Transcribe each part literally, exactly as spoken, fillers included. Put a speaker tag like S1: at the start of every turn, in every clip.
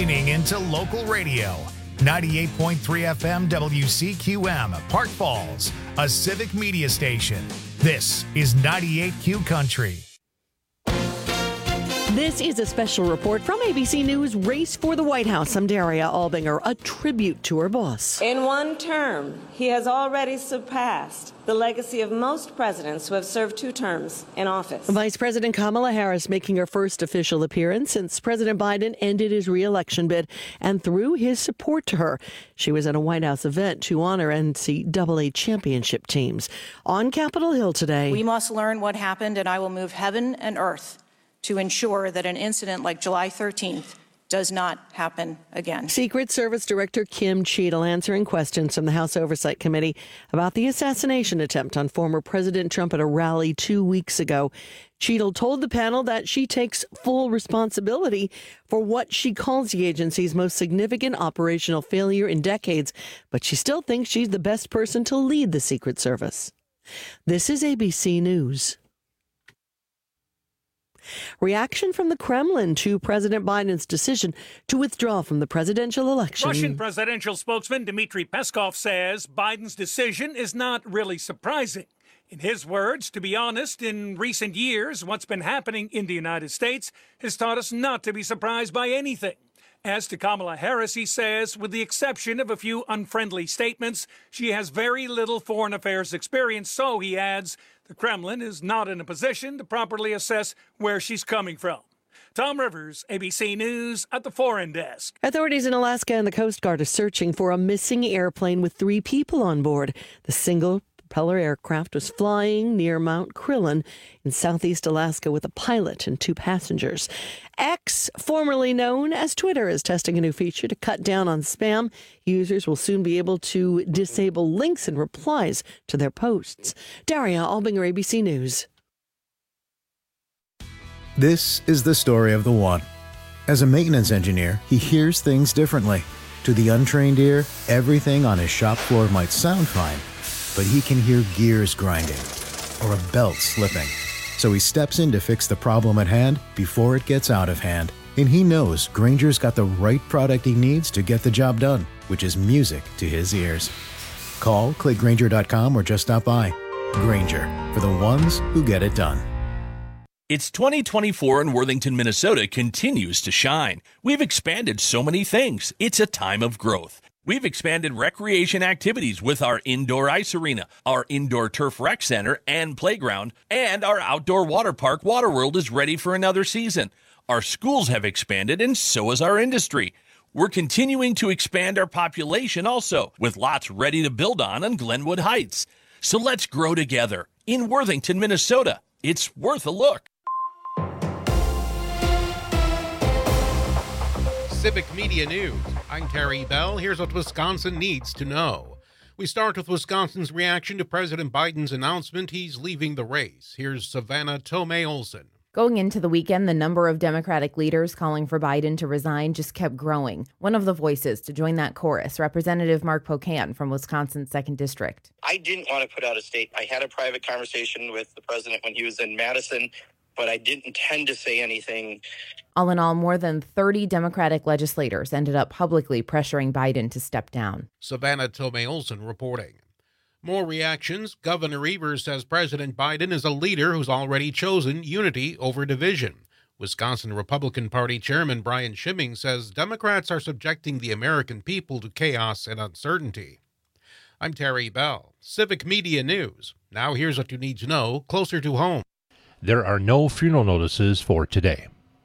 S1: Leaning into local radio. ninety-eight point three F M W C Q M, Park Falls, a civic media station. This is ninety-eight Q Country.
S2: This is a special report from A B C News Race for the White House. I'm Daria Albinger, a tribute to her boss.
S3: In one term, he has already surpassed the legacy of most presidents who have served two terms in office.
S2: Vice President Kamala Harris making her first official appearance since President Biden ended his re-election bid and threw his support to her. She was at a White House event to honor N C double A championship teams. On Capitol Hill today.
S4: We must learn what happened, and I will move heaven and earth to ensure that an incident like July thirteenth does not happen again.
S2: Secret Service Director Kim Cheadle answering questions from the House Oversight Committee about the assassination attempt on former President Trump at a rally two weeks ago. Cheadle told the panel that she takes full responsibility for what she calls the agency's most significant operational failure in decades, but she still thinks she's the best person to lead the Secret Service. This is A B C News. Reaction from the Kremlin to President Biden's decision to withdraw from the presidential election.
S5: Russian presidential spokesman Dmitry Peskov says Biden's decision is not really surprising. In his words, to be honest, in recent years, what's been happening in the United States has taught us not to be surprised by anything. As to Kamala Harris, he says, with the exception of a few unfriendly statements, she has very little foreign affairs experience. So, he adds, the Kremlin is not in a position to properly assess where she's coming from. Tom Rivers, A B C News at the Foreign Desk.
S2: Authorities in Alaska and the Coast Guard are searching for a missing airplane with three people on board. The single propeller aircraft was flying near Mount Crillon in southeast Alaska with a pilot and two passengers. X, formerly known as Twitter, is testing a new feature to cut down on spam. Users will soon be able to disable links and replies to their posts. Daria Albinger, A B C News.
S6: This is the story of the one. As a maintenance engineer, he hears things differently. To the untrained ear, everything on his shop floor might sound fine, but he can hear gears grinding or a belt slipping. So he steps in to fix the problem at hand before it gets out of hand. And he knows Grainger's got the right product he needs to get the job done, which is music to his ears. Call, click Grainger dot com, or just stop by. Grainger, for the ones who get it done.
S7: It's twenty twenty-four and Worthington, Minnesota continues to shine. We've expanded so many things. It's a time of growth. We've expanded recreation activities with our indoor ice arena, our indoor turf rec center and playground, and our outdoor water park, Waterworld, is ready for another season. Our schools have expanded, and so has our industry. We're continuing to expand our population also, with lots ready to build on on Glenwood Heights. So let's grow together. In Worthington, Minnesota, it's worth a look.
S8: Civic Media News. I'm Terry Bell. Here's what Wisconsin needs to know. We start with Wisconsin's reaction to President Biden's announcement he's leaving the race. Here's Savannah Tomei-Olson.
S9: Going into the weekend, the number of Democratic leaders calling for Biden to resign just kept growing. One of the voices to join that chorus, Representative Mark Pocan from Wisconsin's second District.
S10: I didn't want to put out a statement. I had a private conversation with the president when he was in Madison, but I didn't intend to say anything.
S9: All in all, more than thirty Democratic legislators ended up publicly pressuring Biden to step down.
S8: Savannah Tomei-Olson reporting. More reactions. Governor Evers says President Biden is a leader who's already chosen unity over division. Wisconsin Republican Party Chairman Brian Schimming says Democrats are subjecting the American people to chaos and uncertainty. I'm Terry Bell, Civic Media News. Now here's what you need to know closer to home.
S11: There are no funeral notices for today.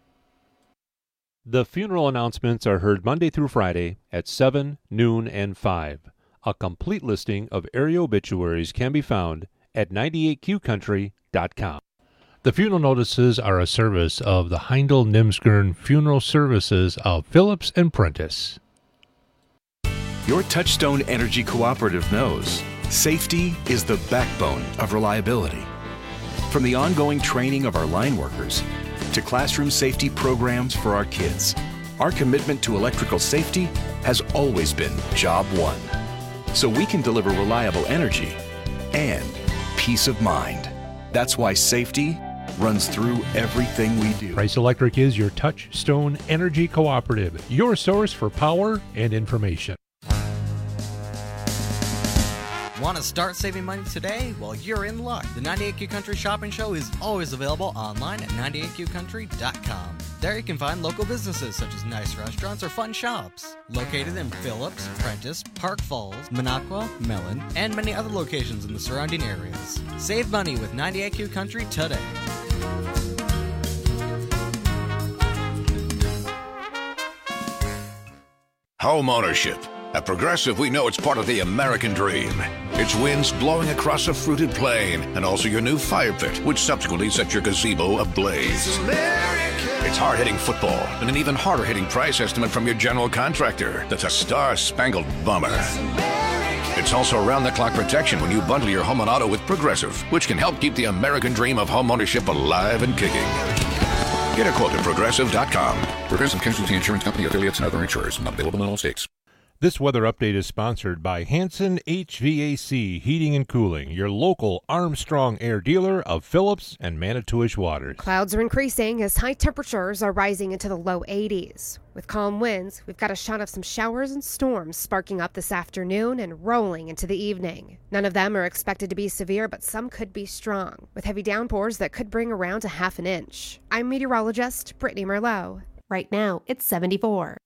S11: The funeral announcements are heard Monday through Friday at seven, noon, and five. A complete listing of area obituaries can be found at ninety-eight Q country dot com. The funeral notices are a service of the Heindel Nimsgern Funeral Services of Phillips and Prentice.
S12: Your Touchstone Energy Cooperative knows safety is the backbone of reliability. From the ongoing training of our line workers to classroom safety programs for our kids, our commitment to electrical safety has always been job one. So we can deliver reliable energy and peace of mind. That's why safety runs through everything we do.
S11: Price Electric is your Touchstone Energy Cooperative, your source for power and information.
S13: Want to start saving money today? Well, you're in luck. The ninety-eight Q Country Shopping Show is always available online at ninety-eight q country dot com. There you can find local businesses such as nice restaurants or fun shops. Located in Phillips, Prentice, Park Falls, Minocqua, Mellon, and many other locations in the surrounding areas. Save money with ninety-eight Q Country today.
S14: Home ownership. At Progressive, we know it's part of the American dream. It's winds blowing across a fruited plain, and also your new fire pit, which subsequently sets your gazebo ablaze. It's hard-hitting football, and an even harder-hitting price estimate from your general contractor. That's a star-spangled bummer. It's also around-the-clock protection when you bundle your home and auto with Progressive, which can help keep the American dream of home ownership alive and kicking. Get a quote at Progressive dot com.
S15: Progressive Casualty Insurance Company, affiliates, and other insurers. Not available in all states.
S11: This weather update is sponsored by Hanson H V A C Heating and Cooling, your local Armstrong Air dealer of Phillips and Manitowish waters.
S16: Clouds are increasing as high temperatures are rising into the low eighties. With calm winds, we've got a shot of some showers and storms sparking up this afternoon and rolling into the evening. None of them are expected to be severe, but some could be strong, with heavy downpours that could bring around a half an inch. I'm meteorologist Brittany Merlot. Right now, it's seventy-four.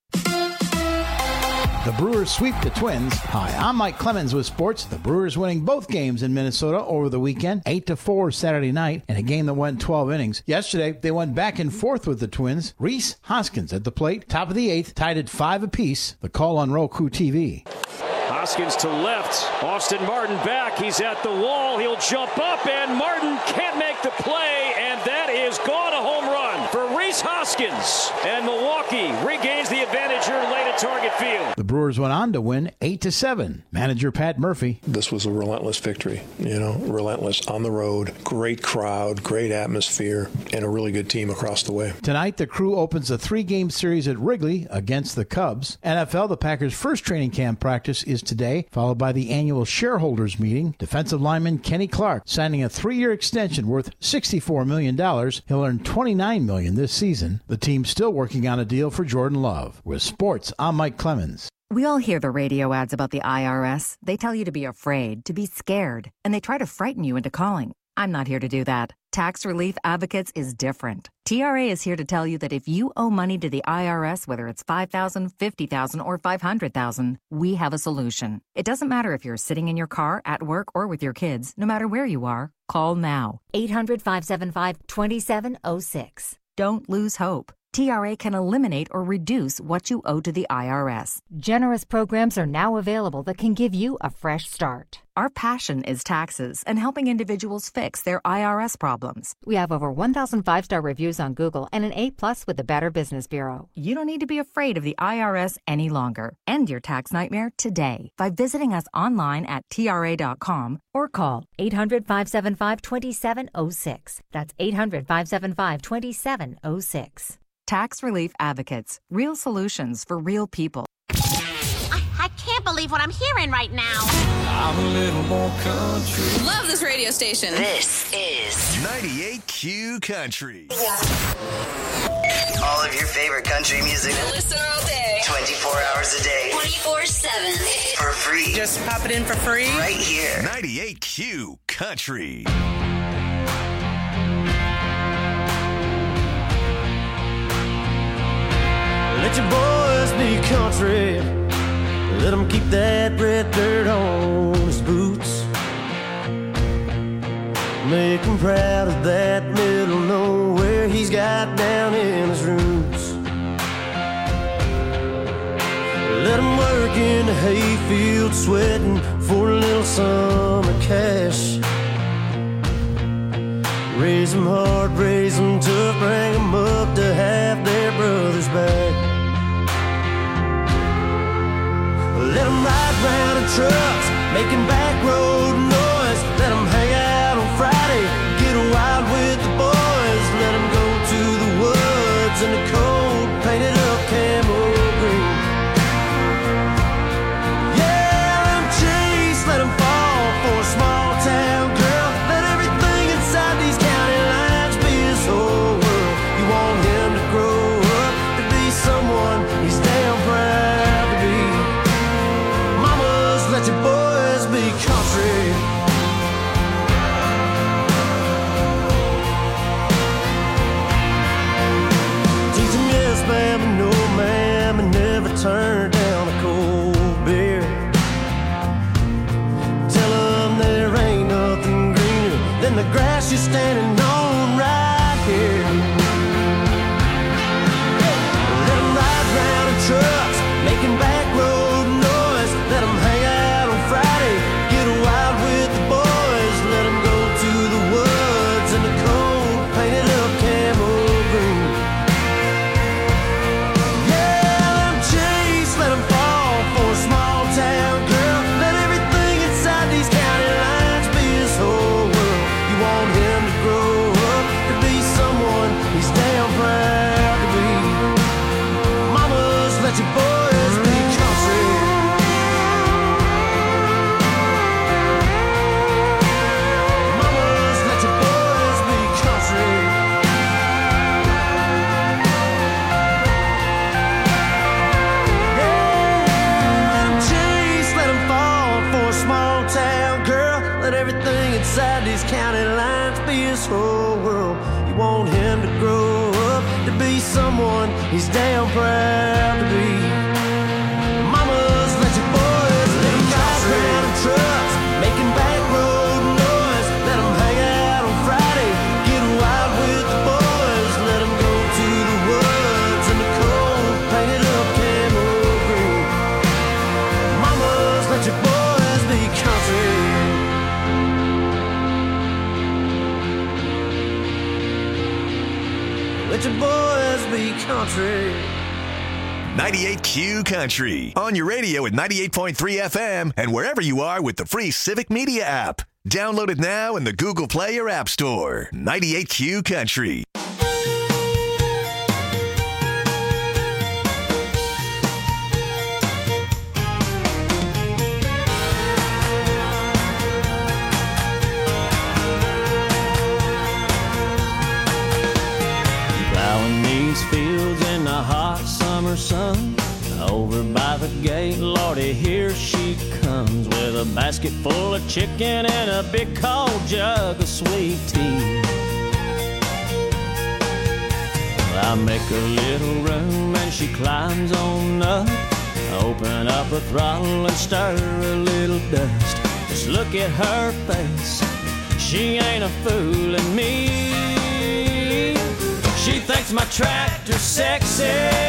S17: The Brewers sweep the Twins. Hi, I'm Mike Clemens with sports. The Brewers winning both games in Minnesota over the weekend, eight to four Saturday night, in a game that went twelve innings. Yesterday, they went back and forth with the Twins. Rhys Hoskins at the plate, top of the eighth, tied at five apiece. The call on Roku T V.
S18: Hoskins to left. Austin Martin back. He's at the wall. He'll jump up, and Martin can't make the play, and that is gone, a home run for Rhys Hoskins. And Milwaukee regains the advantage here late at Target Field.
S17: The Brewers went on to win eight to seven. Manager Pat Murphy.
S19: This was a relentless victory, you know, relentless on the road. Great crowd, great atmosphere, and a really good team across the way.
S17: Tonight, the Crew opens a three-game series at Wrigley against the Cubs. N F L, the Packers' first training camp practice is today, followed by the annual shareholders meeting. Defensive lineman Kenny Clark signing a three-year extension worth sixty-four million dollars. He'll earn twenty-nine million dollars this season. The team's still working on a deal for Jordan Love. With sports, I'm Mike Clemens.
S20: We all hear the radio ads about the I R S. They tell you to be afraid, to be scared, and they try to frighten you into calling. I'm not here to do that. Tax Relief Advocates is different. T R A is here to tell you that if you owe money to the I R S, whether it's five thousand dollars, fifty thousand dollars, or five hundred thousand dollars, we have a solution. It doesn't matter if you're sitting in your car, at work, or with your kids. No matter where you are, call now.
S21: eight hundred, five seven five, two seven zero six.
S20: Don't lose hope. T R A can eliminate or reduce what you owe to the I R S.
S21: Generous programs are now available that can give you a fresh start.
S20: Our passion is taxes and helping individuals fix their I R S problems.
S21: We have over one thousand five-star reviews on Google and an A plus with the Better Business Bureau.
S20: You don't need to be afraid of the I R S any longer. End your tax nightmare today by visiting us online at T R A dot com
S21: or call eight hundred, five seven five, two seven zero six. That's eight hundred, five seven five, two seven zero six.
S20: Tax Relief Advocates. Real solutions for real people.
S22: I, I can't believe what I'm hearing right now.
S23: I'm a little more country.
S24: Love this radio station.
S23: This is ninety-eight Q Country.
S25: Yeah. All of your favorite country music.
S24: I listen all day.
S25: twenty-four hours a day.
S24: twenty-four seven.
S25: For free.
S24: Just pop it in for free.
S25: Right here.
S23: ninety-eight Q Country.
S26: Let your boys be country. Let them keep that red dirt on his boots. Make him proud of that middle nowhere he's got down in his roots. Let him work in the hayfield sweating for a little summer cash. Raise them hard, raise them tough, bring them up to have their brothers back. Let them ride round in trucks, making back road noise. Let them hang out on Friday, get wild with the boys. Let them go to the woods in the cold, painted up camo green. Yeah, let them chase, let them fall for a small town girl. Let everything inside these county lines be He's someone he's damn proud to be. Mamas, let your boys live drive around in trucks, making back road noise. Let them hang out on Friday, get wild with the boys. Let them go to the woods in the cold, painted up camo green. Mamas, let your boys be country. Let your boys be country.
S23: ninety-eight Q Country. On your radio at ninety-eight point three F M and wherever you are with the free Civic Media app. Download it now in the Google Play or App Store. ninety-eight Q Country.
S26: Plowing these fields in the hot summer sun. Over by the gate, Lordy, here she comes with a basket full of chicken and a big cold jug of sweet tea. I make a little room and she climbs on up. Open up her throttle and stir a little dust. Just look at her face, she ain't a fooling me. She thinks my tractor's sexy,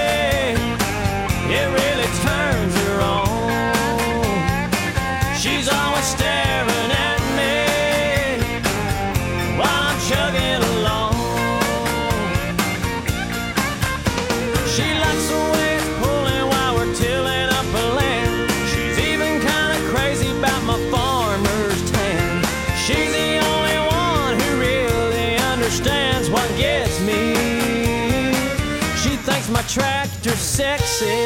S26: it really turns her on. She's always staring at me while I'm chugging along. She likes the way it's pulling while we're tilling up a land. She's even kind of crazy about my farmer's tan. She's the only one who really understands what gets me. She thinks my tractor's sexy.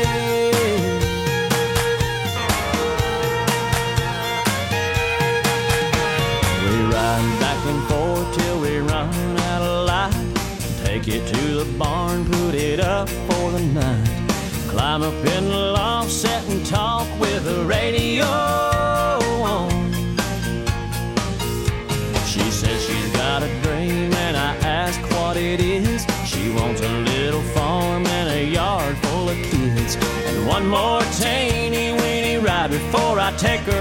S26: We ride back and forth till we run out of light. Take it to the barn, put it up for the night. Climb up in the loft, sit and talk with the radio on. She says she's got a dream and I ask what it is. She wants a little farm and a yard full of kids, and one more teeny weeny ride before I take her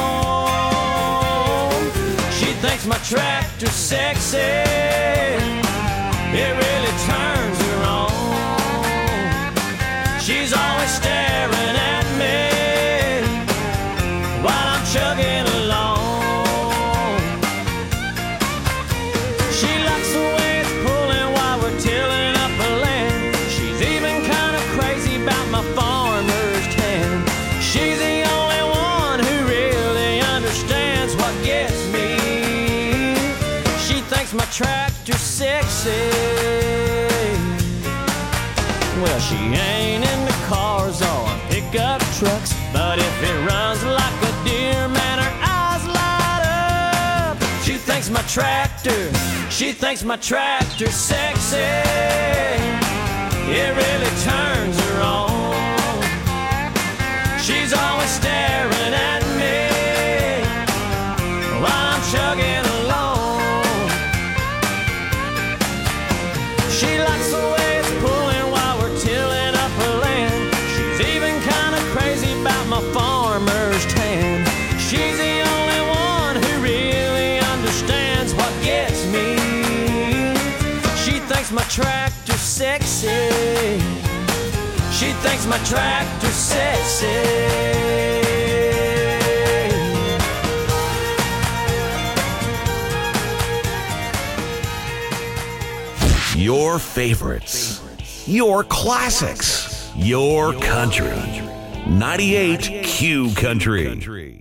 S26: home. She thinks my tractor's sexy, it really turns her on. She's always staring at me while I'm chugging along. She likes the way it's pulling while we're tilling up the land. She's even kind of crazy about my farmer's tan. She's the only one who really understands what gets me. She thinks my tractor's sexy. Well, she ain't into cars or pickup trucks, but if it runs like a deer, man, her eyes light up. She thinks my tractor, she thinks my tractor's sexy. It really turns her on. She's always staring at me while I'm chugging along. She likes the way it's pulling while we're tilling up her land. She's even kind of crazy about my farmer's tan. She's the only one who really understands what gets me. She thinks my tractor's sexy. She thinks my tractor's sexy.
S23: Your favorites, your classics, your country. ninety-eight Q Country.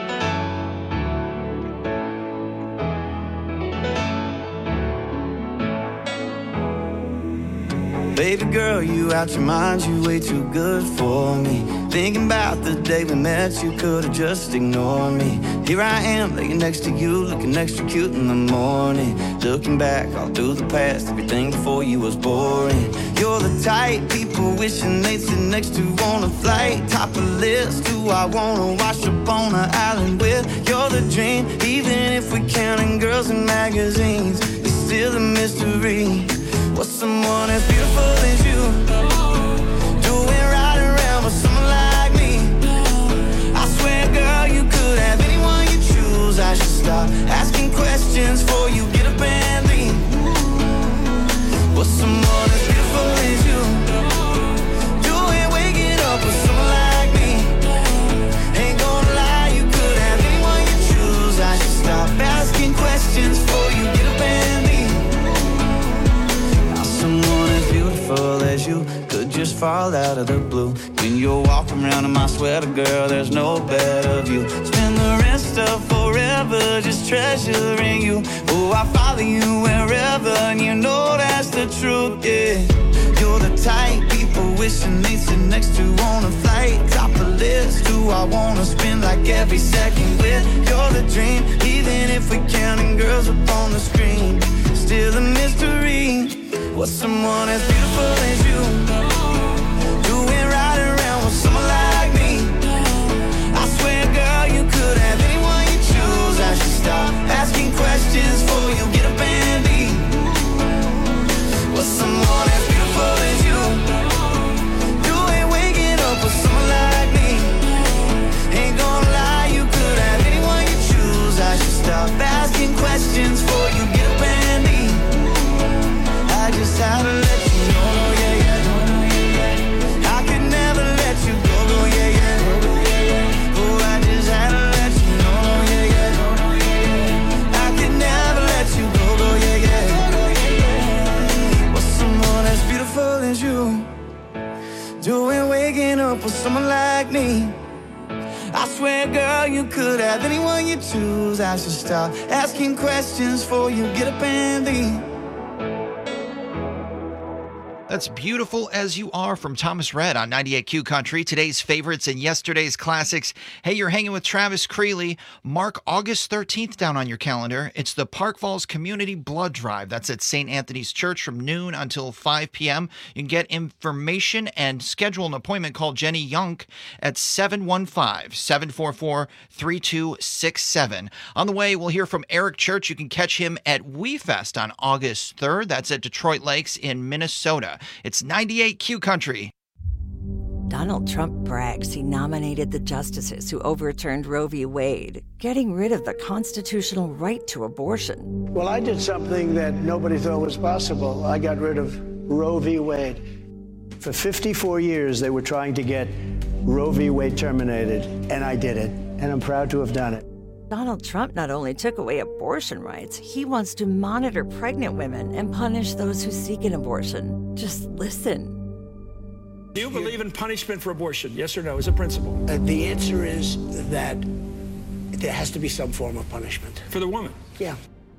S26: Baby girl, you out your mind, you way too good for me. Thinking about the day we met, you could've just ignored me. Here I am, laying next to you, looking extra cute in the morning. Looking back all through the past, everything before you was boring. You're the type people wishing they'd sit next to on a flight. Top of the list, who I wanna wash up on an island with. You're the dream, even if we're counting girls in magazines, it's still a mystery. was someone as beautiful as you. Doing right around with someone like me. I swear, girl, you could have anyone you choose. I should stop asking questions before you get up and leave. Was someone as beautiful as you. You ain't waking up with someone like me. Ain't gonna lie, you could have anyone you choose. I should stop asking questions before you get up and leave. Now someone as beautiful as you could just fall out of the blue. When you're walking around in my sweater, girl, there's no better view. Spend the rest of forever just treasuring you. Oh, I follow you wherever, and you know that's the truth, yeah. You're the type people wishing they'd sit next to on a flight. Top the list, who I wanna spend like every second with. You're the dream, even if we're counting girls up on the screen. Still a mystery, what's someone as beautiful as you. Doing right around with someone like me. I swear, girl, you could have anyone you choose. I should stop asking questions before you get up and leave. What's someone as beautiful as you. You ain't waking up with someone like me. Ain't gonna lie, you could have anyone you choose. I should stop asking questions before you get up and leave. I just had to let you know, yeah, yeah. I could never let you go, go, yeah, yeah. Oh, I just had to let you know, yeah, yeah. I could never let you go, go, yeah, yeah. Was someone as beautiful as you. Doing waking up with someone like me. I swear, girl, you could have anyone you choose. I should stop asking questions before you get up and leave.
S1: That's Beautiful As You Are from Thomas Rhett on ninety-eight Q Country. Today's favorites and yesterday's classics. Hey, you're hanging with Travis Creeley. Mark August thirteenth down on your calendar. It's the Park Falls Community Blood Drive. That's at Saint Anthony's Church from noon until five p.m. You can get information and schedule an appointment. Call Jenny Yunk at seven one five, seven four four, three two six seven. On the way, we'll hear from Eric Church. You can catch him at WeFest on August third. That's at Detroit Lakes in Minnesota. It's ninety-eight Q Country.
S21: Donald Trump brags he nominated the justices who overturned Roe v. Wade, getting rid of the constitutional right to abortion.
S2: Well, I did something that nobody thought was possible. I got rid of Roe v. Wade. For fifty-four years, they were trying to get Roe v. Wade terminated, and I did it, and I'm proud to have done it.
S21: Donald Trump not only took away abortion rights, he wants to monitor pregnant women and punish those who seek an abortion. Just listen.
S3: Do you believe in punishment for abortion? Yes or no, as a principle?
S2: Uh, the answer is that there has to be some form of punishment.
S3: For the woman?
S2: Yeah.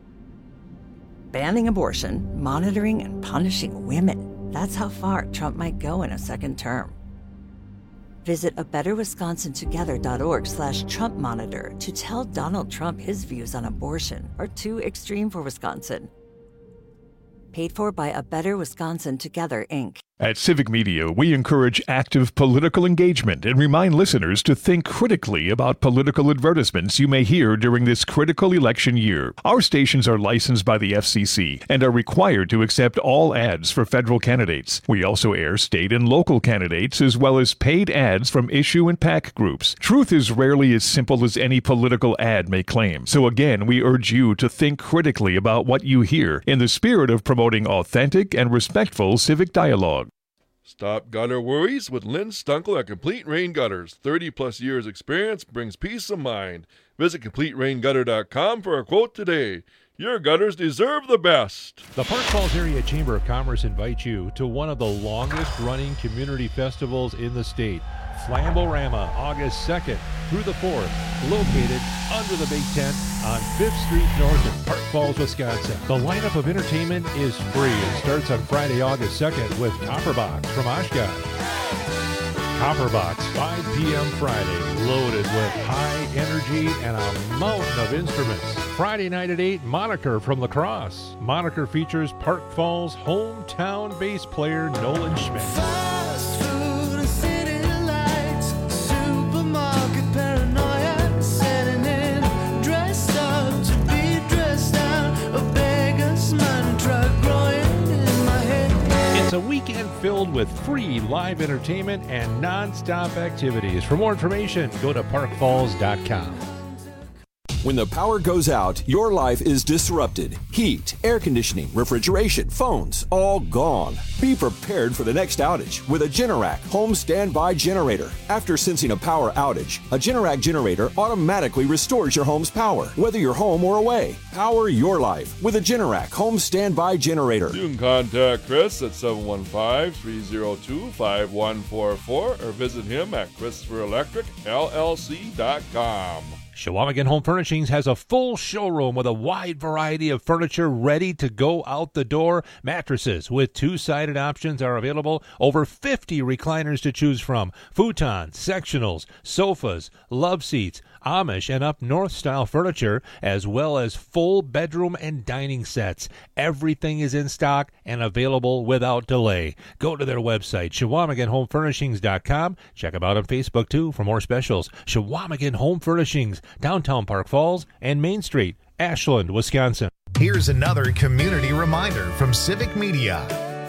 S21: Banning abortion, monitoring and punishing women. That's how far Trump might go in a second term. Visit a better wisconsin together dot org slash Trump Monitor to tell Donald Trump his views on abortion are too extreme for Wisconsin. Paid for by A Better Wisconsin Together, Incorporated.
S4: At Civic Media, we encourage active political engagement and remind listeners to think critically about political advertisements you may hear during this critical election year. Our stations are licensed by the F C C and are required to accept all ads for federal candidates. We also air state and local candidates as well as paid ads from issue and PAC groups. Truth is rarely as simple as any political ad may claim. So again, we urge you to think critically about what you hear in the spirit of promoting authentic and respectful civic dialogue.
S5: Stop gutter worries with Lynn Stunkel at Complete Rain Gutters. thirty plus years experience brings peace of mind. Visit complete rain gutter dot com for a quote today. Your gutters deserve the best.
S11: The Park Falls Area Chamber of Commerce invites you to one of the longest-running community festivals in the state, Flamborama, August second through the fourth, located under the Big Tent on fifth Street North in Park Falls, Wisconsin. The lineup of entertainment is free and starts on Friday, August second with Copperbox from Oshkosh. Copperbox, five p.m. Friday, loaded with high energy and a mountain of instruments. Friday night at eight, Moniker from La Crosse. Moniker features Park Falls hometown bass player Nolan Schmidt.
S26: Fast food and city lights, supermarket paranoia, setting in, dressed up to be dressed out, a beggar's man truck growing in my head.
S11: with free live entertainment and non-stop activities. For more information, go to park falls dot com.
S6: When the power goes out, your life is disrupted. Heat, air conditioning, refrigeration, phones, all gone. Be prepared for the next outage with a Generac home standby generator. After sensing a power outage, a Generac generator automatically restores your home's power, whether you're home or away. Power your life with a Generac home standby generator.
S5: You can contact Chris at seven one five, three oh two, five one four four or visit him at Christopher Electric L L C dot com.
S11: Chequamegon Home Furnishings has a full showroom with a wide variety of furniture ready to go out the door. Mattresses with two-sided options are available. Over fifty recliners to choose from. Futons, sectionals, sofas, love seats, Amish and up north style furniture, as well as full bedroom and dining sets. Everything is in stock and available without delay. Go to their website, Chequamegon Home Furnishings dot com. Check them out on Facebook too for more specials. Chequamegon Home Furnishings, downtown Park Falls and Main Street, Ashland, Wisconsin.
S7: Here's another community reminder from Civic Media.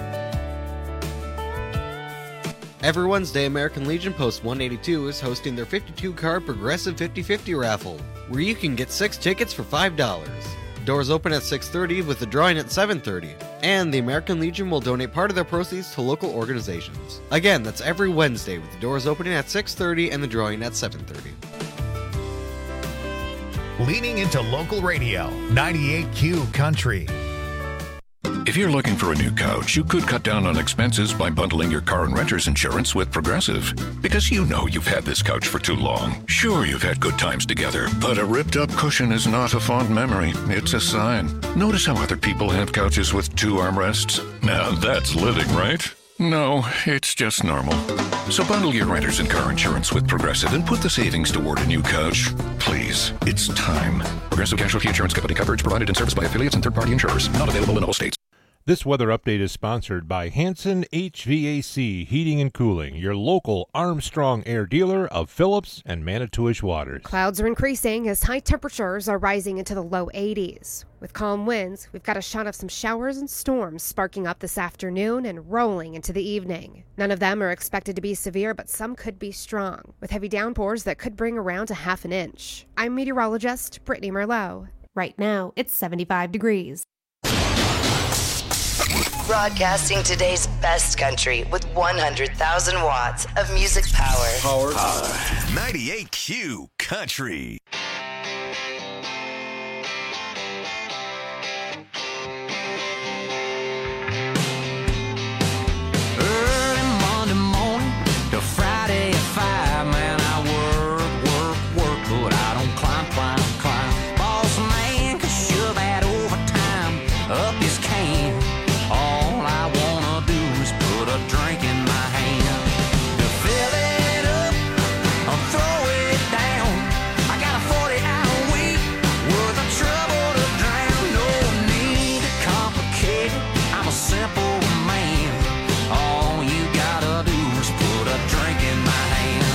S13: Every Wednesday, American Legion Post one eighty-two is hosting their fifty-two card Progressive fifty fifty raffle, where you can get six tickets for five dollars. Doors open at six thirty with the drawing at seven thirty, and the American Legion will donate part of their proceeds to local organizations. Again, that's every Wednesday with the doors opening at six thirty and the drawing at seven thirty.
S7: Leaning into local radio, ninety-eight Q Country.
S15: If you're looking for a new couch, you could cut down on expenses by bundling your car and renter's insurance with Progressive. Because you know you've had this couch for too long. Sure, you've had good times together, but a ripped-up cushion is not a fond memory. It's a sign. Notice how other people have couches with two armrests? Now that's living, right? No, it's just normal. So bundle your renters and car insurance with Progressive and put the savings toward a new couch. Please, it's time. Progressive Casualty Insurance Company. Coverage provided and serviced by affiliates and third-party insurers. Not available in all states.
S11: This weather update is sponsored by Hanson H V A C Heating and Cooling, your local Armstrong Air dealer of Phillips and Manitowish waters.
S16: Clouds are increasing as high temperatures are rising into the low eighties. With calm winds, we've got a shot of some showers and storms sparking up this afternoon and rolling into the evening. None of them are expected to be severe, but some could be strong, with heavy downpours that could bring around a half an inch. I'm meteorologist Brittany Merlot.
S8: Right now, it's seventy-five degrees.
S24: Broadcasting today's best country with one hundred thousand watts of music power.
S23: Power. Power. ninety-eight Q Country.
S26: Early Monday morning to Friday at five, man, I work, work, work, but I don't climb, climb, climb. Boss man can shove that overtime up his can. All I wanna do is put a drink in my hand. To fill it up or throw it down. I got a forty hour week worth of trouble to drown. No need to complicate it, I'm a simple man. All you gotta do is put a drink in my hand.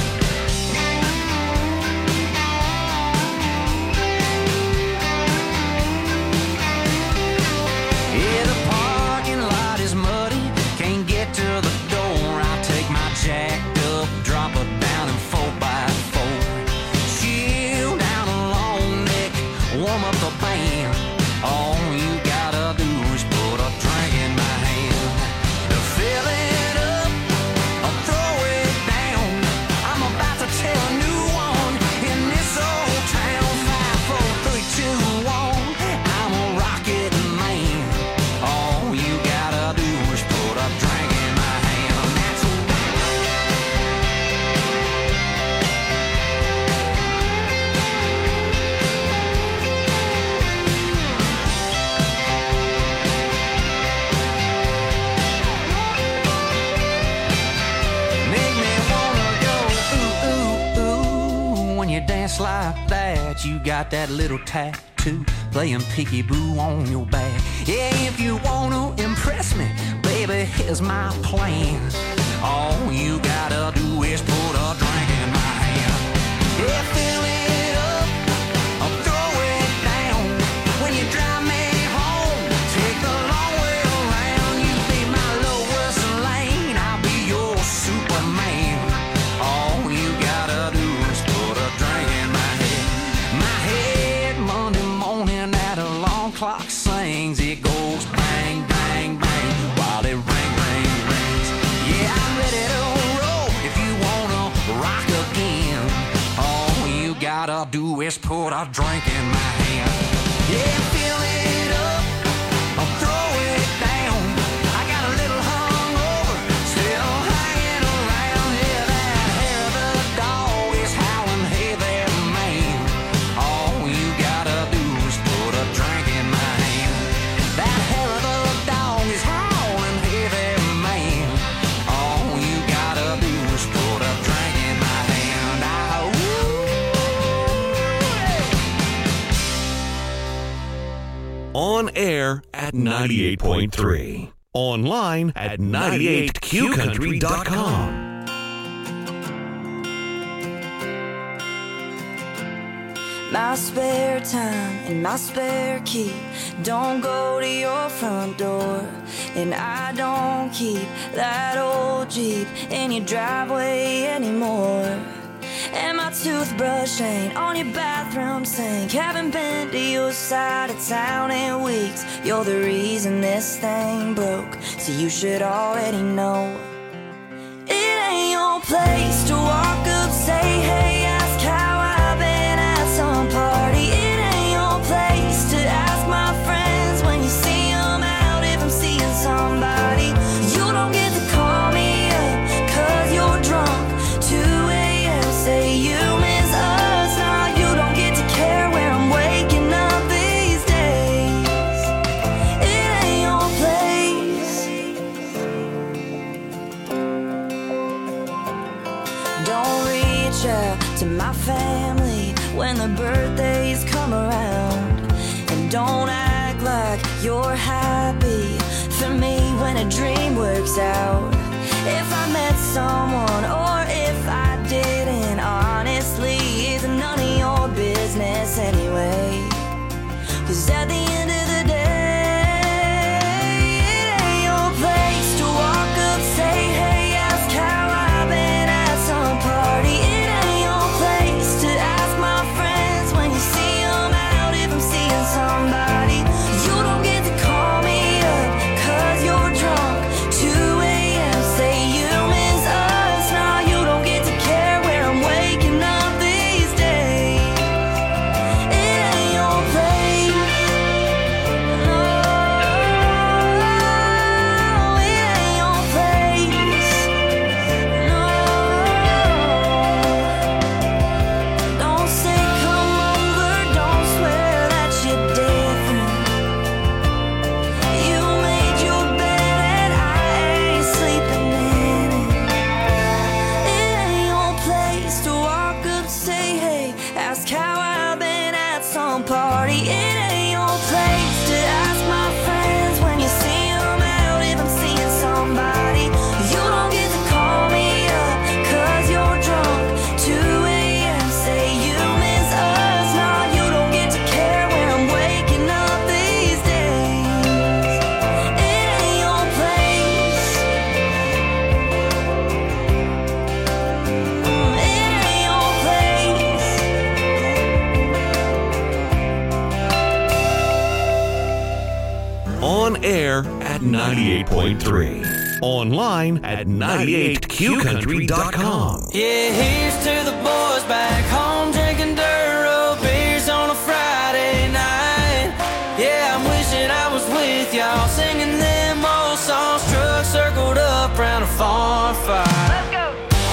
S26: Yeah, the parking lot is muddy, can't get to the door. I take my jacked up, drop her down in four by four. Chill down a long neck, warm up the band. All you gotta do is put a drink in my hand. To fill it up or throw it down, I'm about to tell a new one in this old town. Five, four, three, two, one, I'm a rocket man. All you gotta do is put a drink in my hand. That's make me wanna go ooh, ooh, ooh. When you dance like that, you got that little tattoo playing peekaboo on your back. Yeah, if you wanna impress me, baby, here's my plan. All you gotta do is put a drink in my hand. Yeah, fill it up or throw it down. When you drive me home, take the long way around. You be my lowest lane.
S9: clock sings, it goes bang, bang, bang, while it ring, ring, rings. Yeah, I'm ready to roll if you wanna rock again. All you gotta do is put a drink in my hand. Yeah, fill it up, I'll throw it down. I got a little hungover, still hanging around. Yeah, that hair of the dog is howling, hey there, man. All you gotta do is put a drink in my hand. That hair of the dog is howling, hey there, man. All you gotta do is put a drink in my hand. Ah,
S10: On air at ninety-eight point three. Online at ninety-eight q country dot com.
S12: My spare time and my spare key don't go to your front door. And I don't keep that old Jeep in your driveway anymore. And my toothbrush ain't on your bathroom sink. Haven't been to your side of town in weeks. You're the reason this thing broke, so you should already know. It ain't your place to walk up, say hey, ask how I've been at some party. It ain't your place to ask my friends when you see them out if I'm seeing somebody. You don't get to call me up cause you're drunk. two a.m. say you miss us. Now you don't get to care where I'm waking up these days. It ain't your place. Don't reach out to my family when the birthdays come around. And don't act like you're happy for me when a dream works out. If I met someone or if I didn't, honestly, it's none of your business anyway. Cause at the end of the day, it ain't your place to walk up, say hey, ask how I've been at some party. It ain't your place to ask my friends when you see them out if I'm seeing somebody. You don't get to call me up cause you're drunk. two a.m. say you miss us. Now you don't get to care where I'm waking up these days. It ain't your place. No, it ain't your place. No, don't say come over, don't swear that you're different. You made your bed and I ain't sleeping in it. It ain't your place to walk up, say hey, ask how I've been at some party. It ain't your place to ask my friends when you see them out if I'm seeing somebody. You don't get to call me up cause you're drunk. two a.m. say you miss us. Now you don't get to care where I'm waking up these days. It ain't your place. Mm, it ain't your place.
S10: On air at ninety-eight point three. Online at ninety-eight q country dot com.
S9: Yeah, here's to the boys back home drinking dirt road beers on a Friday night. Yeah, I'm wishing I was with y'all singing them old songs. Truck circled up round a farm fire. Let's go.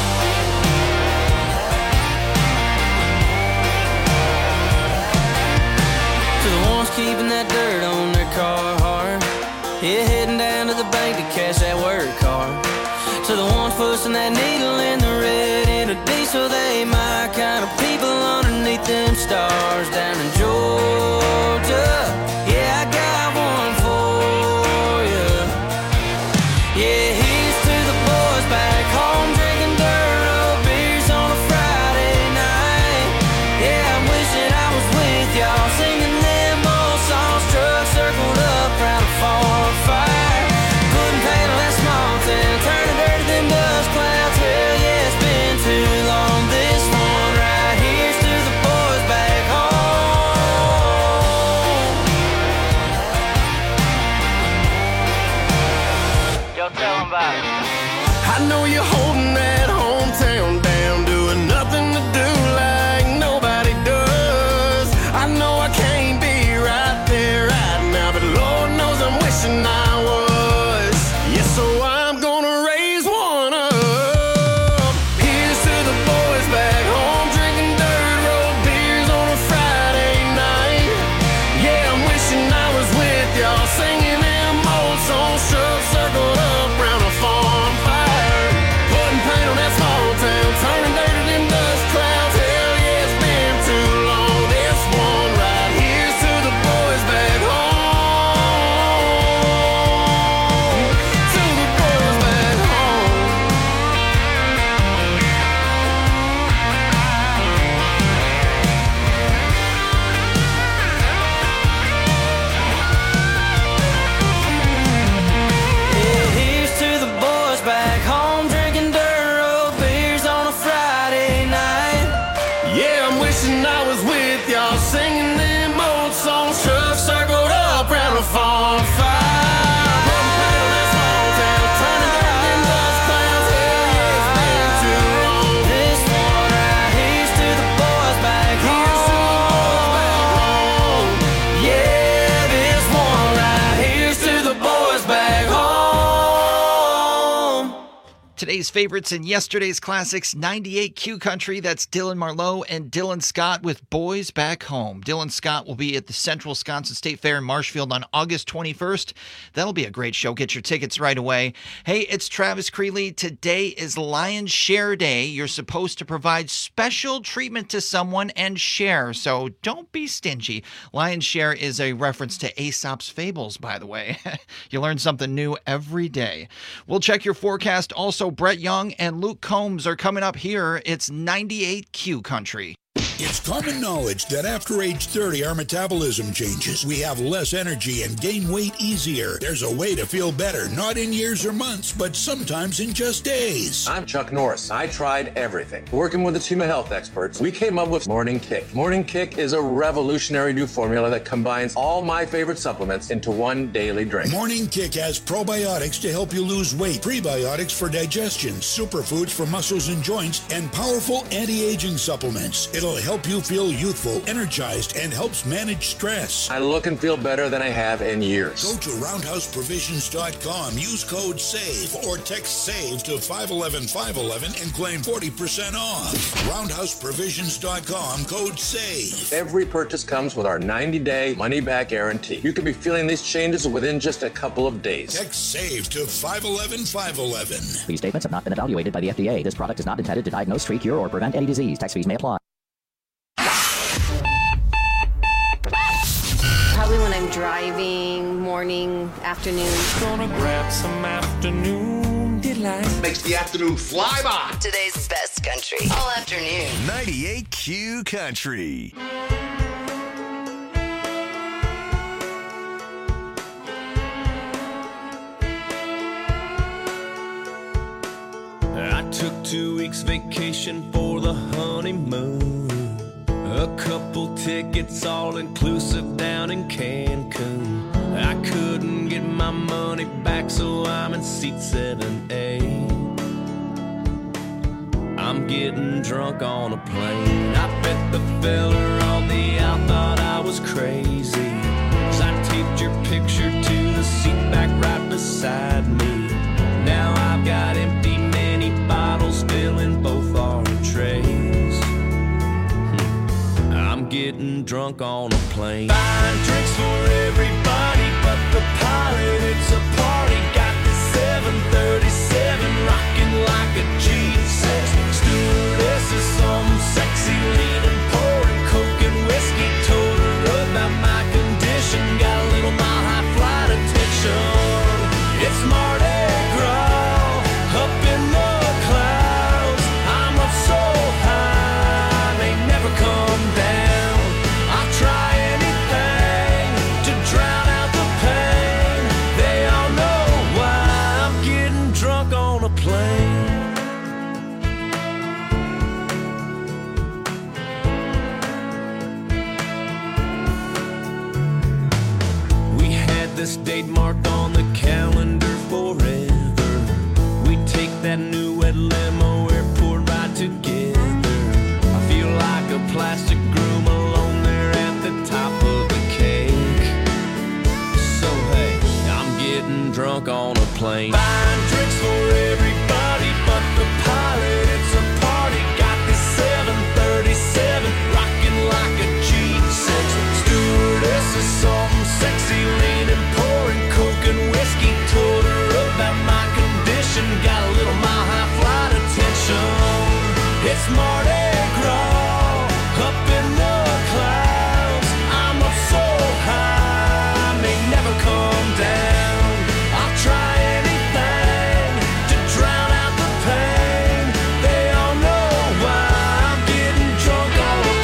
S9: To the ones keeping that dirt on their car hard. Yeah, heading down to the bank to cash that work car. To the ones pushing that needle in the red in a diesel, they my kind of people underneath them stars down in Georgia. Yeah, I got one for you. Yeah, here's to the boys back home drinking dirt road beers on a Friday night. Yeah, I'm wishing I was with y'all singing them old songs. Truck circled up round a farm fire. Couldn't paint that small town, turning dirty them dust clouds. Hell yeah.
S1: Today's favorites and yesterday's classics, ninety-eight Q Country. That's Dylan Marlowe and Dylan Scott with Boys Back Home. Dylan Scott will be at the Central Wisconsin State Fair in Marshfield on August twenty-first. That'll be a great show. Get your tickets right away. Hey, it's Travis Creeley. Today is Lion's Share Day. You're supposed to provide special treatment to someone and share, so don't be stingy. Lion's Share is a reference to Aesop's Fables, by the way. You learn something new every day. We'll check your forecast. Also, Brett Young and Luke Combs are coming up here. It's ninety-eight Q Country.
S14: It's common knowledge that after age thirty, our metabolism changes. We have less energy and gain weight easier. There's a way to feel better, not in years or months, but sometimes in just days.
S17: I'm Chuck Norris. I tried everything. Working with a team of health experts, we came up with Morning Kick. Morning Kick is a revolutionary new formula that combines all my favorite supplements into one daily drink.
S14: Morning Kick has probiotics to help you lose weight, prebiotics for digestion, superfoods for muscles and joints, and powerful anti-aging supplements. It'll help you feel youthful, energized, and helps manage stress.
S17: I look and feel better than I have in years.
S14: Go to roundhouse provisions dot com, use code SAVE, or text SAVE to five one one five one one and claim forty percent off. roundhouse provisions dot com, code SAVE.
S17: Every purchase comes with our ninety-day money-back guarantee. You could be feeling these changes within just a couple of days.
S14: Text SAVE to five one one five one one.
S18: These statements have not been evaluated by the F D A. This product is not intended to diagnose, treat, cure, or prevent any disease. Tax fees may apply.
S19: Probably when I'm driving, morning, afternoon.
S26: Gonna grab some afternoon delight.
S25: Makes the afternoon fly by. Today's best country. All afternoon. ninety-eight Q Country.
S26: I took two weeks vacation for the honeymoon. A couple tickets all inclusive down in Cancun. I couldn't get my money back, so I'm in seat seven A. I'm getting drunk on a plane. I bet the fella on the out thought I was crazy, 'cause I taped your picture to the seat back right beside me. Now I've got empty mini bottles filling both our trays. I'm getting drunk on a plane. Buying drinks for everybody but the pilot. It's a party. Got the seven thirty-seven rocking like a G six. Stewardess is some sexy leaning, pouring coke and whiskey. Told her about my condition. Got a little mile high flight attention. It's Mardi Gras up in the clouds. I'm up so high, they never come down. Try anything to drown out the pain. They all know why I'm getting drunk on a plane. We had this date marked on the calendar forever. We take that new red limo airport ride together. I feel like a plastic groom alone there at the top of the cake. So hey, I'm getting drunk on a plane. Buying drinks for everybody but the pilot. It's a party. Got this seven thirty-seven rocking like a G six. Stewardess is something sexy, leaning, pouring coke and whiskey. Told her about my condition. Got a little mile high flight attention. It's Mardi Gras up in the clouds. I'm up so high, may never come down. I'll try anything to drown out the pain. They all know why I'm getting drunk on a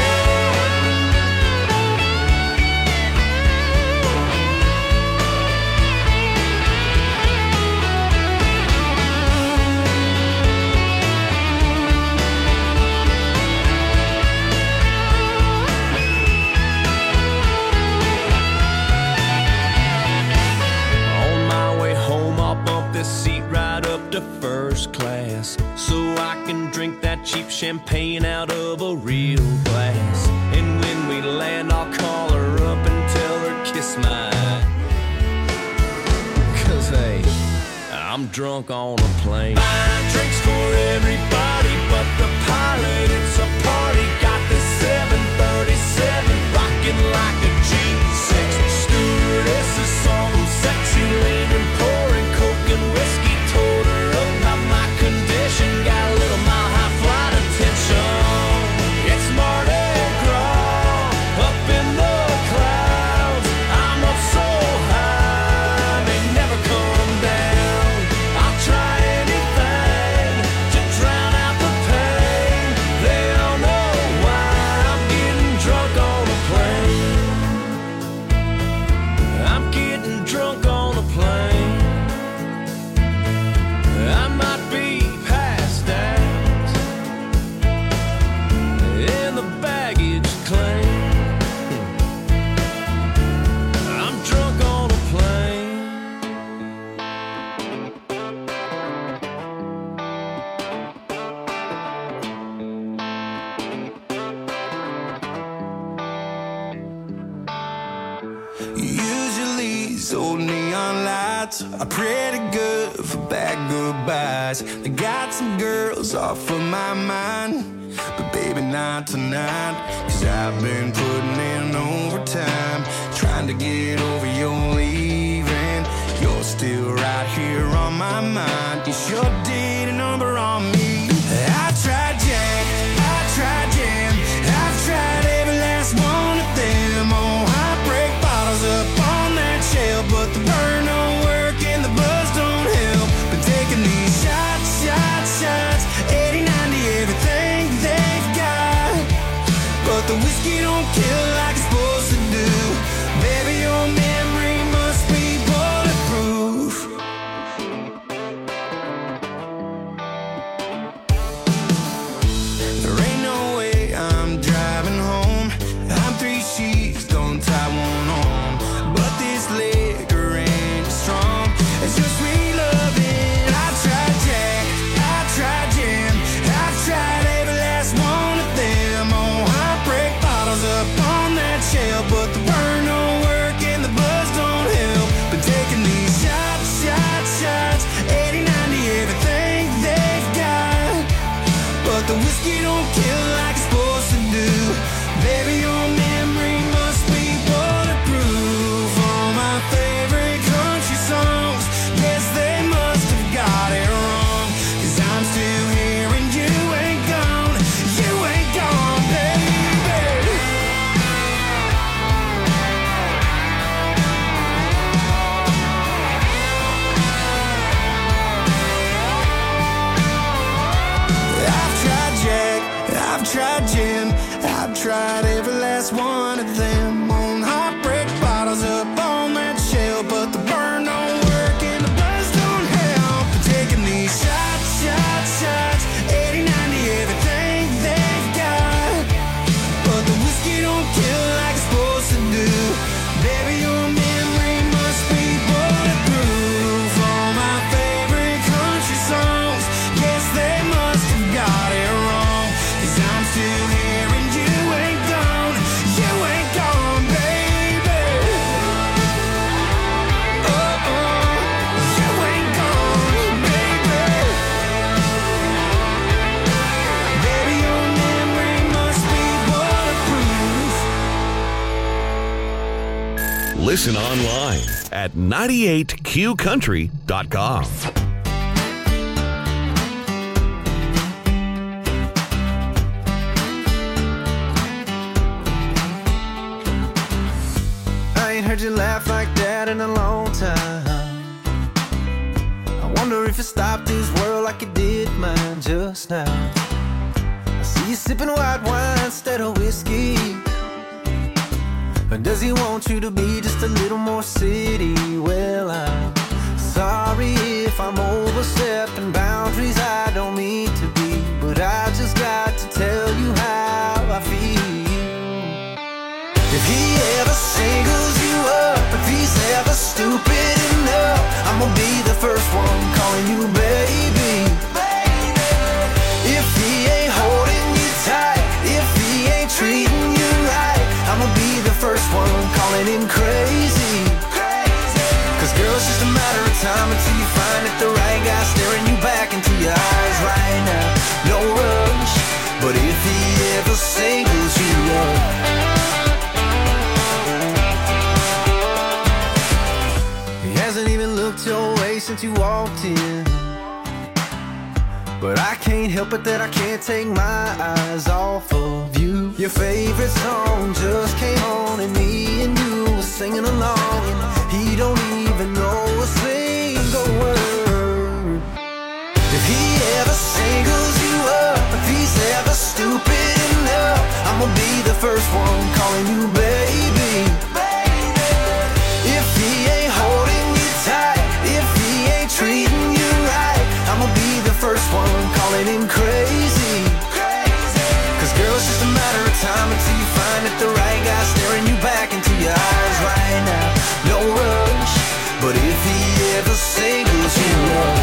S26: seat right up to first class, so I can drink that cheap champagne out of a real glass. And when we land, I'll call her up and tell her kiss my, 'cause hey, I'm I'm drunk on a plane. Buying drinks for everybody but the pilot. It's a party. Got this seven thirty-seven rocking like a G six. Stewardess is some sexy lady pouring coke and whiskey. Told her about my condition. Got a little mile high flight attention. It's Mardi Gras up in the clouds. I'm up so high, they never come down. I'll try anything to drown out the pain. They don't know why I'm getting drunk on a plane. I'm getting drunk on a plane. I might be passed out in the baggage claim. I'm drunk on a plane. Usually these old neon lights are pretty good for bad goodbyes. They got some girls off of my mind, but baby not tonight. Cause I've been putting in overtime, trying to get over your leaving. You're still right here on my mind. You sure did a number on me. I tried Jack, I tried Jam, I've tried every last one of them. Oh, I break bottles up on that shelf, but the burn don't work and the buzz don't help. Been taking these shots, shots, shots, eighty, ninety, everything they've got, but the whiskey don't kill like it's supposed to do. Baby, your memory must be bulletproof. There ain't no way I'm driving home. I'm three sheets, don't tie one on, but this liquor ain't as strong as your sweet loving. I tried Jack, I tried Jam, I've tried every last one of them. Oh, I break bottles up on that shelf, but the burn don't work and the buzz don't help. Been taking these shots, shots, shots, eighty, ninety, everything they've got, but the whiskey don't kill like it's supposed to do. Baby, your memory must be bulletproof. All my favorite country songs, yes, they must have got it wrong. Cause I'm still here and you ain't gone, you ain't gone, baby. I've tried Jack, I've tried Jim, I've tried every last one of them. On heartbreak bottles up on that shelf, but the burn don't work and the buzz don't help. Taking these shots, shots, shots, eighty, ninety, everything they've got, but the whiskey don't kill like it's supposed to do. Baby, your memory must be bulletproof. All my favorite country songs, yes, they must have got it wrong. Cause I'm still here and you ain't gone, you ain't gone, baby. Oh, oh, you ain't gone, baby. Baby, your memory must be bulletproof.
S10: Listen online at ninety-eight Q country dot com.
S26: I ain't heard you laugh like that in a long time. I wonder if you stopped this world like you did mine just now. I see you sipping white wine instead of whiskey. But does he want you to be just a little more city? Well, I'm sorry if I'm overstepping boundaries I don't mean to be, but I just got to tell you how I feel. If he ever singles you up, if he's ever stupid enough, I'm gonna be the first one calling you baby. If he ain't holding you tight, if he ain't treating you right, I'm gonna be the first one calling him crazy. Cause girl, it's just a matter of time until you find it the right since you walked in. But I can't help it that I can't take my eyes off of you. Your favorite song just came on and me and you were singing along, and he don't even know a single word. If he ever singles you up, if he's ever stupid enough, I'ma be the first one calling you baby. If he ain't holding you tight, if he ain't treating you right, I'ma be the first one calling him crazy. Cause girl, it's just a matter of time until you find that the right guy staring you back into your eyes right now. No rush, but if he ever singles you up,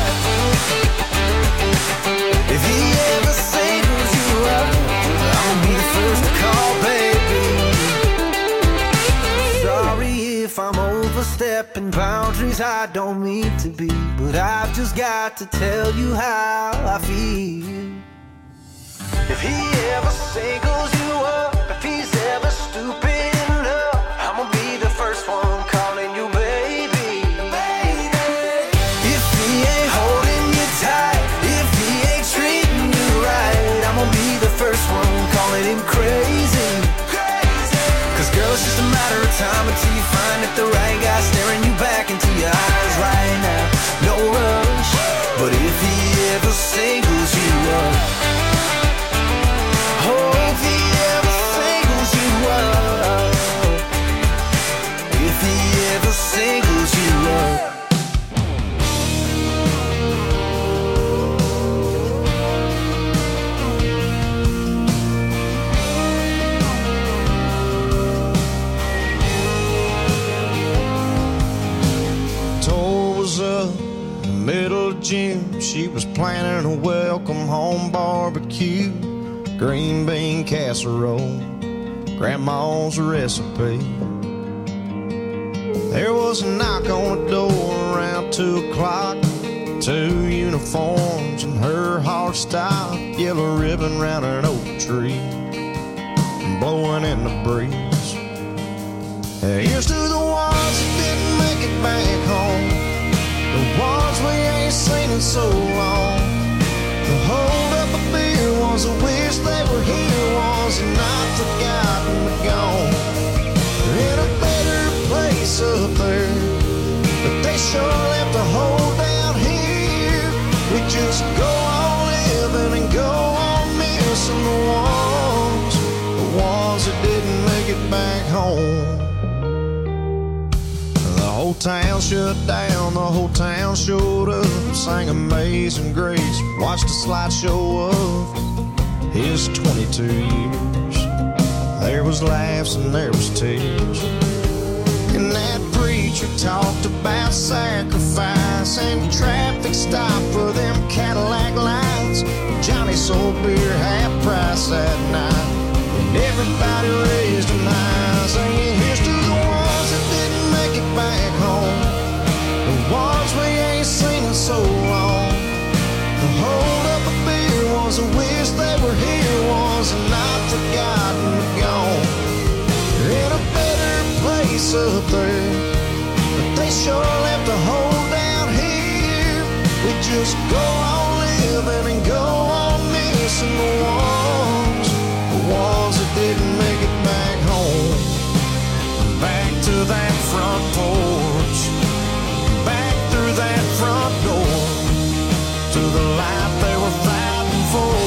S26: if he ever singles you up, I'll be the first to call, baby. Sorry if I'm overstepping boundaries I don't mean to be, but I've just got to tell you how I feel. If he ever singles you up, if he's ever stupid enough, I'ma be the first one calling you baby. If he ain't holding you tight, if he ain't treating you right, I'ma be the first one calling him crazy. Cause girl, it's just a matter of time until you find that the right guy staring you back into your eyes right now. No rush, but if he ever singles you up, oh, if he ever singles you up, if he ever singles you up.
S2: Tour was up in the middle of June. She was planning a welcome home barbecue, green bean casserole, grandma's recipe. There was a knock on the door around two o'clock. Two uniforms and her hard style, yellow ribbon round an oak tree, blowing in the breeze. Here's to the ones that didn't make it back home, the ones we ain't seen in so long. The hold up a beer was a wish they were here, was not forgotten but gone. They're in a better place up there, but they sure left a hole down here. We just go on living and go on missing the ones, the ones that didn't make it back home. The whole town shut down, the whole town showed up, sang Amazing Grace, watched a slideshow of his twenty-two years. There was laughs and there was tears, and that preacher talked about sacrifice and traffic stop for them Cadillac lights. Johnny sold beer half price that night, and everybody raised an eye, saying here's to the ones that didn't make it back home, the ones we ain't seen in so long. The hold up a beer was a wish they were here, was not forgotten but gone. They're in a better place up there, but they sure left a hole down here. We just go on living and go on missing the ones, the ones that didn't make it back home. Back to that front porch, back through that front door, to the life they were fighting for.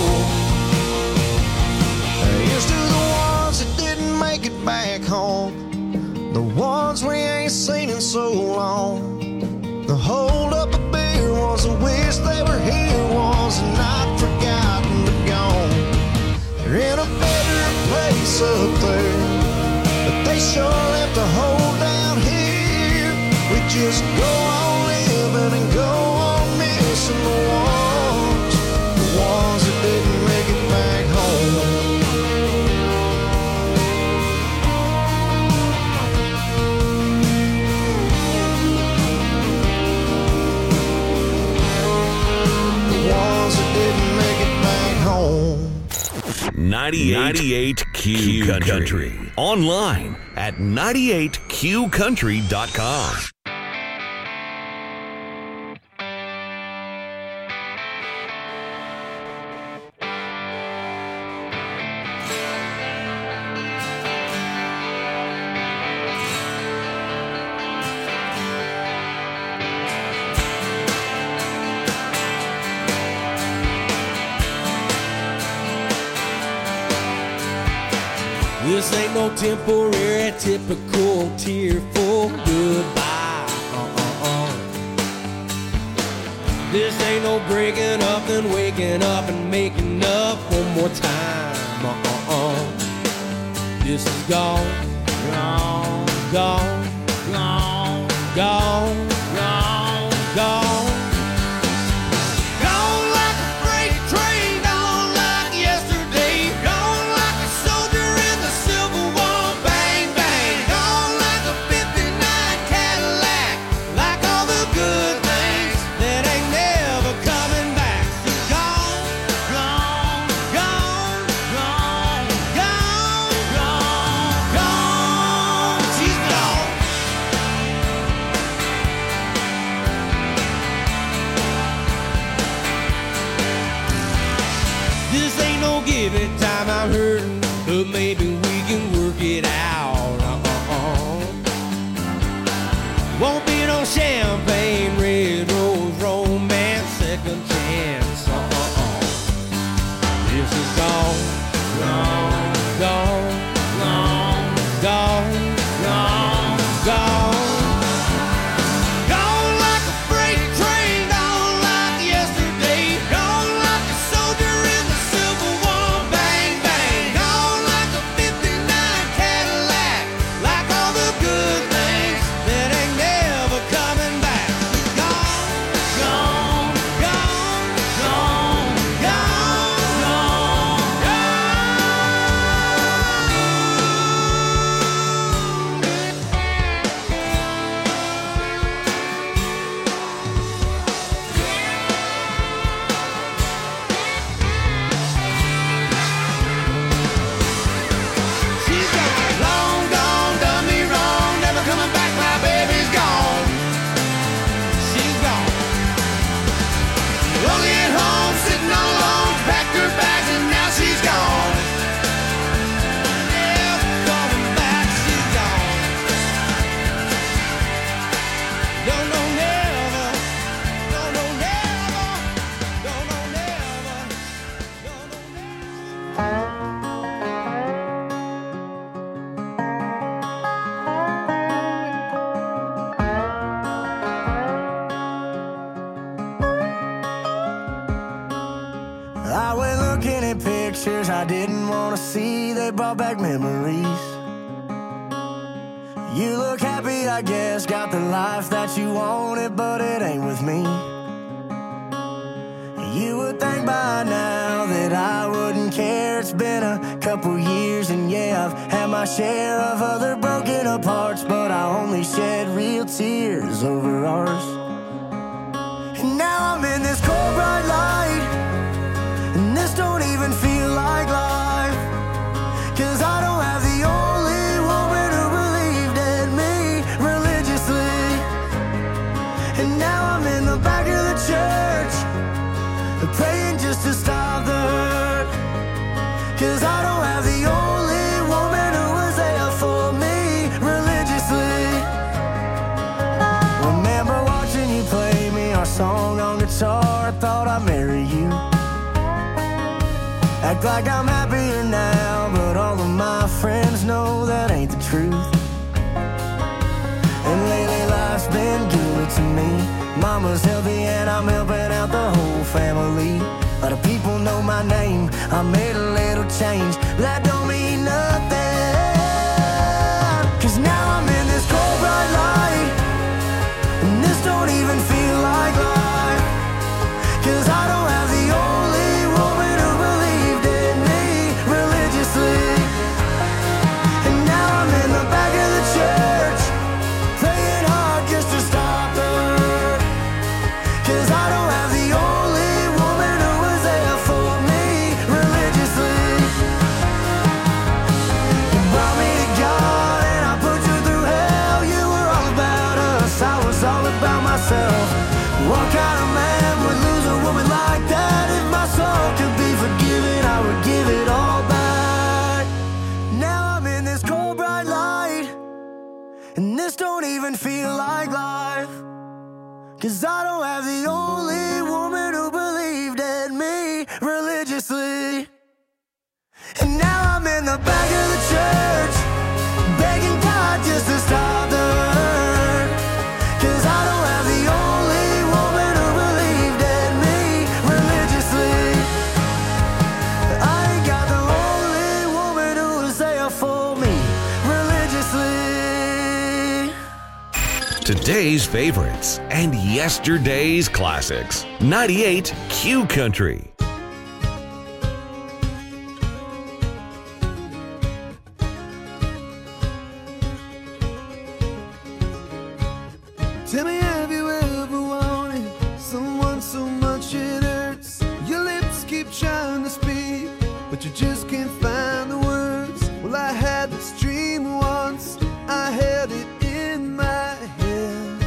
S2: Here's to the ones that didn't make it back home, the ones we ain't seen in so long. The hold up a beer was a wish they were here, was not forgotten but gone. They're in a better place up there, but they sure left a hole down here. We just go on living and go on missing the ones, the ones that didn't make it back home.
S10: ninety-eight Q Country. Online at ninety-eight Q country dot com.
S26: This ain't no temporary, typical, tearful goodbye. Uh-uh-uh. This ain't no breaking up and waking up and making up one more time. Uh-uh-uh. This is gone, gone, gone, gone, gone, gone, gone. Every time I'm hurting, but maybe we can work it out. Uh-uh-uh. Won't be no champagne, red rose, romance, second chance. Uh-uh-uh. This is gone, gone, gone, gone, gone, gone, gone. I went looking at pictures I didn't want to see. They brought back memories. You look happy, I guess, got the life that you wanted, but it ain't with me. You would think by now that I wouldn't care. It's been a couple years and yeah, I've had my share of other broken aparts, but I only shed real tears over ours. And now I'm in this cold bright light, and this don't even feel like life, 'cause I don't have the only woman who believed in me religiously. And now I'm in the back of the church, praying just to stop the hurt, 'cause I don't have the only woman who was there for me religiously. Remember watching you play me our song on guitar, I thought I'd marry you. Act like I'm happier now, but all of my friends know that ain't the truth. And lately life's been good to me. Mama's healthy and I'm helping out the whole family. A lot of people know my name, I made a little change, that don't mean nothing, 'cause now I'm in this cold bright light, and this don't even feel like life, 'cause I don't have the only woman who believed in me religiously. And now I'm in the back of the church, praying hard just to stop the hurt, 'cause I don't have the only woman who was there for me religiously.
S10: today's favorites and yesterday's classics. ninety-eight Q Country.
S26: Tell me, have you ever wanted someone so much it hurts? Your lips keep trying to speak, but you just can't find the words. Well, I had this dream once, I held it in my hand.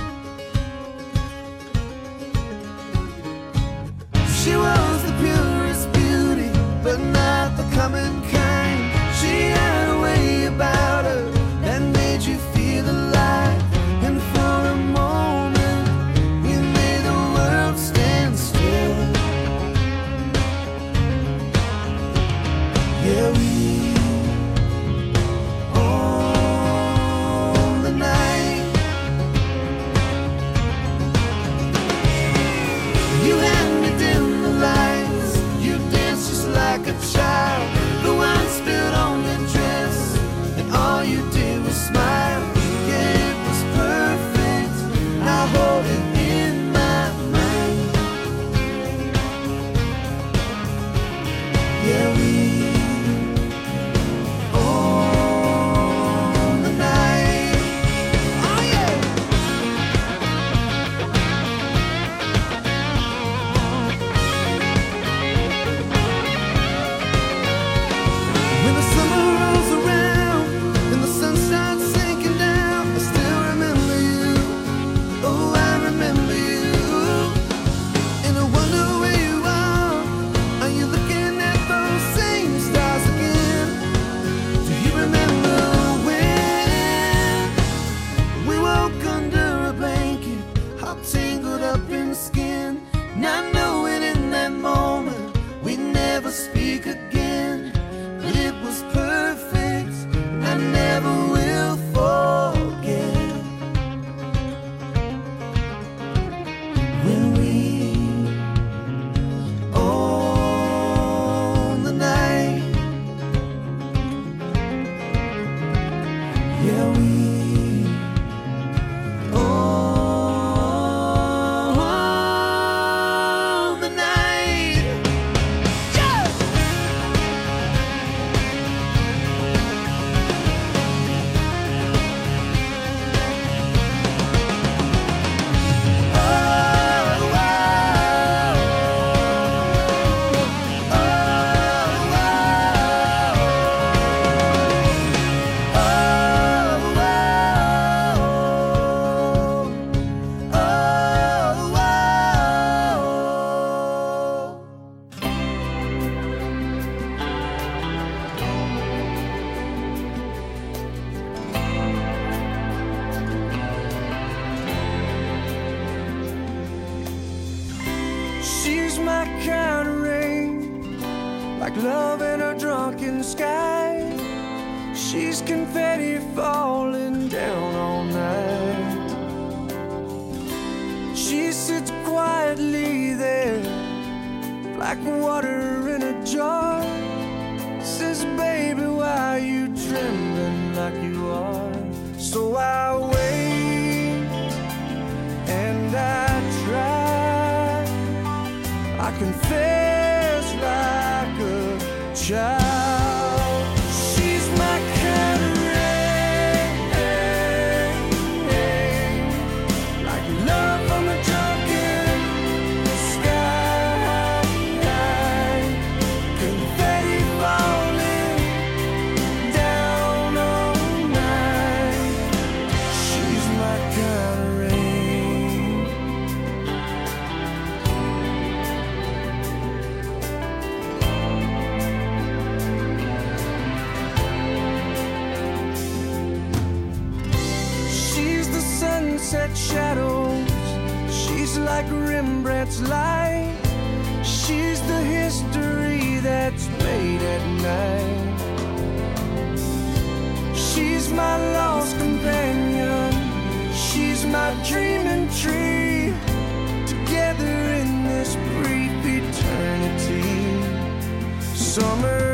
S26: She was the purest beauty, but not the common kind. She had a way about her that made you feel alive. And for a moment, we made the world stand still. Yeah, we own the night. You had me dim the lights. You danced just like a child. The wine spilled on your dress, and all you did was smile. Yeah, it was perfect. I hold it in my mind. Yeah, we own the night. Oh yeah. When the summer rolls around and the sun starts sinking down, I still remember you. Oh, I remember you. And I wonder where you are. Are you looking at those same stars again? Do you remember when we woke under a blanket, all tangled up in skin, not knowing in that moment we'd never speak again? But it was perfect, and I never will forget. When we own the night. Yeah, we own the night. Yeah! She's my kind of rain, like love in a drunken sky. She's confetti falling down all night. She sits quietly there, like water in a jar. Says, baby, why are you trembling like you are? So I wait and I try. I confess like a child. She's my kind of rain, like love from a drunken sky. Confetti falling down all night. She's my kind of rain. Sunset shadows, she's like Rembrandt's light. She's the history that's made at night. She's my lost companion, she's my dreaming tree. Together in this brief eternity, summer